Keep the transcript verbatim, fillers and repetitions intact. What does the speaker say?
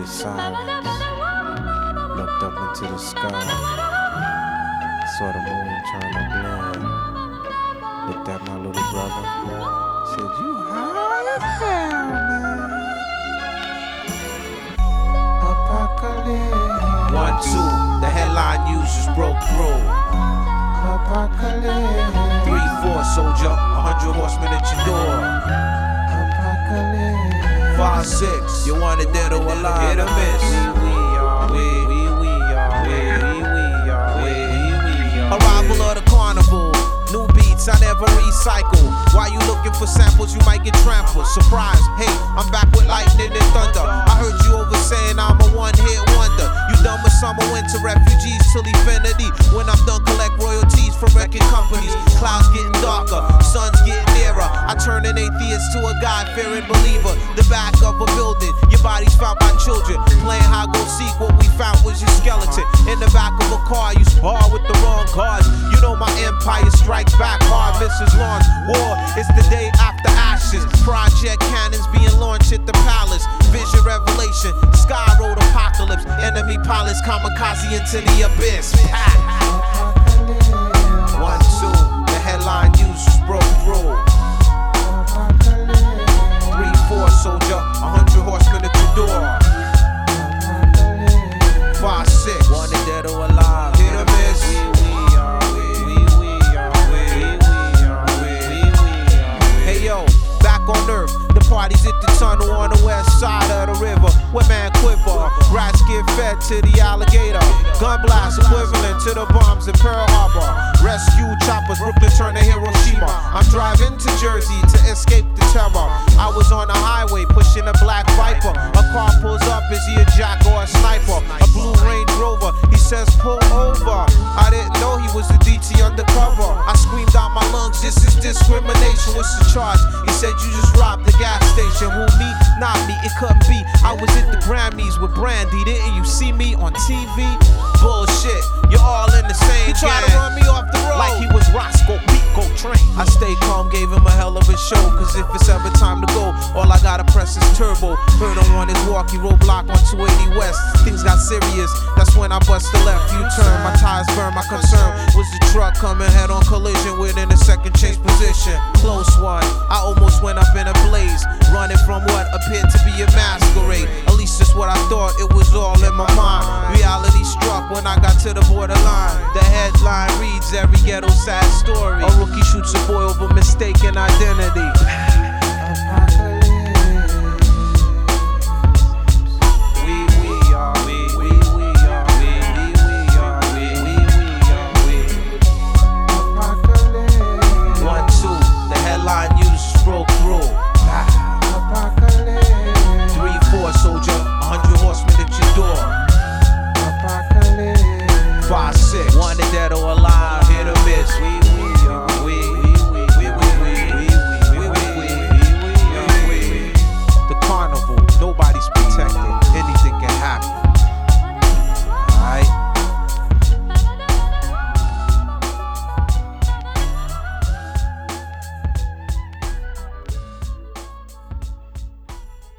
silence. Looked up into the sky, saw the moon turn to blood. Looked at my little brother, said, "You high as hell, man." Apocalypse. One, two, the headline news just broke through. Apocalypse. Three, four, soldier, a hundred horsemen at your door. Apocalypse. Five, six, you want it dead or alive? Hit or miss. We, we are, we, we, we are, we, we, we are, we, we are. Arrival of the carnival. New beats, I never recycle. While you looking for samples, you might get trampled. Surprise, hey, I'm back with lightning and thunder. I heard you over saying I'm a one-hit wonder. You done with summer, winter, refugees till infinity. When I'm done, collect royalties from record companies. Clouds getting darker, sun's getting nearer. I turn an atheist to a God-fearing believer. The back of a building, your body's found by children. Playing hide go seek, what we found was your skeleton. In the back of a car, you spar with the wrong cards. You know my empire strikes back hard, misses launch. War is the day after ashes. Project cannons being launched at the palace. Vision revelation, sky road apocalypse. Enemy pilots kamikaze into the abyss. One, two, the headline news just broke through. Three, four, soldier, a hundred horsemen at your door. Five, six, wanted dead or alive. Hit or miss. We, we are, we, we, we are, we, we are, we, we are. Hey yo, back on earth, the party's at the tunnel on the west side of the river. Where man quiver, rats get fed to the alligator. Gun blast equivalent to the bombs in Pearl Harbor. Rescue choppers, Brooklyn turn to Hiroshima. I'm driving to Jersey to escape the terror. I was on the highway pushing a black Viper. A car pulls up, is he a jack or a sniper? A blue Range Rover, he says pull over. I didn't know he was the D T undercover. I screamed out my lungs, this is discrimination, what's the charge? He said you just robbed the gas station. Who, me? Not me, it couldn't be. I was at the Grammys with Brandy, didn't you see me on T V? Bullshit, you're all in the same. He tried to run me off the road like he was Roscoe Pico Train. I stayed calm, gave him a hell of a show. Cause if it's ever time to go, all I gotta press is turbo. Heard him on his walkie, roadblock on two eighty West. Things got serious, that's when I bust the left U-turn. My tires burned, my concern was the truck coming head on collision within a second chase position. Close one, I almost went up in a blaze. Running from what appeared to be a masquerade. At least that's what I thought, it was all in my mind. Reality struck when I got to the borderline. The headline reads every ghetto sad story. A rookie shoots a boy over mistaken identity.